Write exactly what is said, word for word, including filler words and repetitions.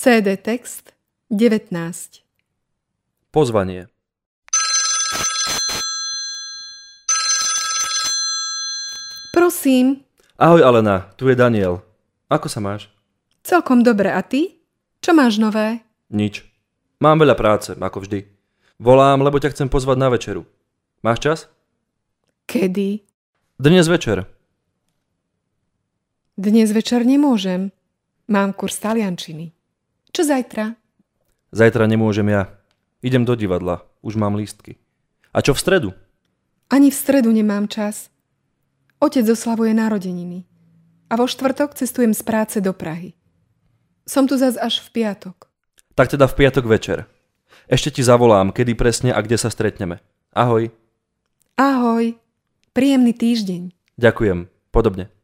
cé dé text devätnásť. Pozvanie. Prosím. Ahoj Alena, tu je Daniel. Ako sa máš? Celkom dobre, a ty? Čo máš nové? Nič. Mám veľa práce, ako vždy. Volám, lebo ťa chcem pozvať na večeru. Máš čas? Kedy? Dnes večer. Dnes večer nemôžem. Mám kurz taliančiny. Čo zajtra? Zajtra nemôžem ja. Idem do divadla. Už mám lístky. A čo v stredu? Ani v stredu nemám čas. Otec oslavuje narodeniny. A vo štvrtok cestujem z práce do Prahy. Som tu zas až v piatok. Tak teda v piatok večer. Ešte ti zavolám, kedy presne a kde sa stretneme. Ahoj. Ahoj. Príjemný týždeň. Ďakujem. Podobne.